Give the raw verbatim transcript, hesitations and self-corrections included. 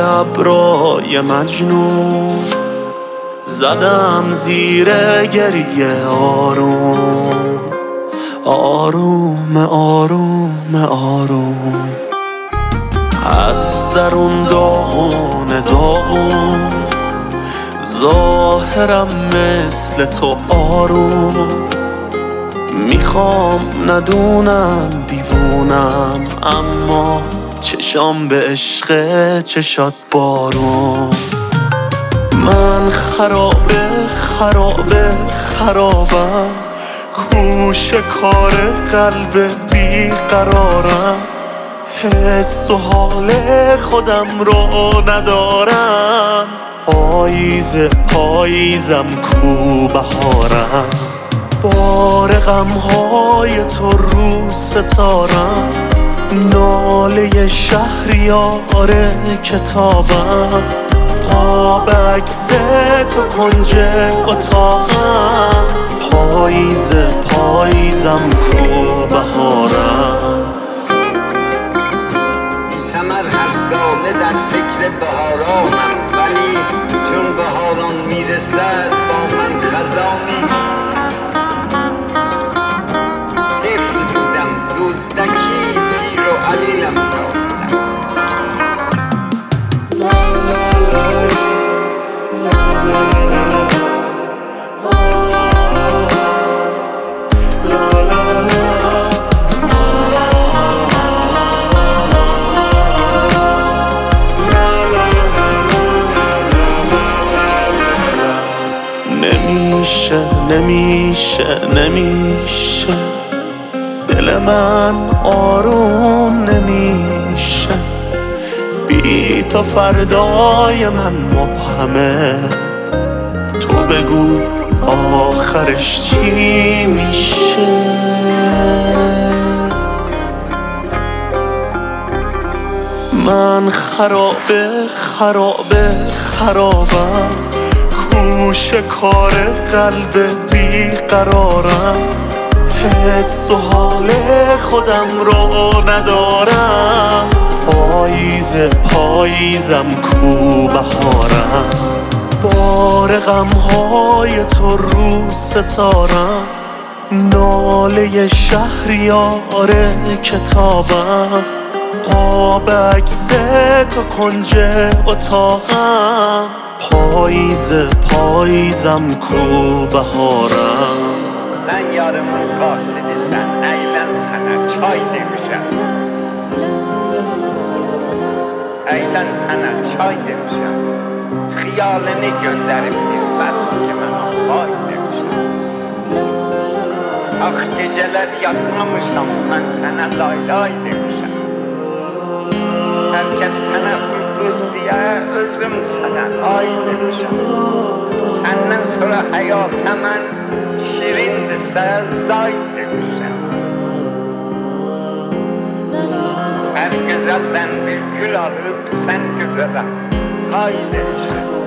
ابرای مجنون زدم زیر گریه آروم آروم آروم آروم از درون داغون داغون ظاهرم مثل تو آروم میخوام ندونم دیوونم اما چشام به عشق چشات بارون من خرابه خرابه خرابم کوش کار قلب بیقرارم حس و حال خودم رو ندارم پاییز پاییزم کو بهارم بار غمهای تو رو ستارم ناله شهریار کتابم قاب عکس تو کنج اتاقم پاییز پاییزم کو بهارم ثمر هر ساله در فکر بهارانم ولی چون بهاران میرسد با من خزانی طفل بودم دزدکی پیر و علیلم ساختم نمیشه نمیشه نمیشه دل من آروم نمیشه بی تو فردای من مبهمه تو بگو آخرش چی میشه من خرابه خرابه خرابم کوش کار قلب بیقرارم حس و حال خودم رو ندارم پاییز پاییزم کو بهارم بار غمهای تو رو ستارم ناله شهریار کتابم قاب عکس تو کنج اتاقم پاییز پاییزم کو بهارم من یارمون قاصدستن ایلن sana çay demişem ایلن sana çay demişem xiyalini gözlerimdir bəs ki mənə vay demişem ax gecələr yatmamışam mən sənə lay lay demişem herkes sənə ulduz diye özüm sənə ay demişem senden sonra hayata mən şirindirsə zay demişem her güzelden bir gül alıp sen güzele hay demişem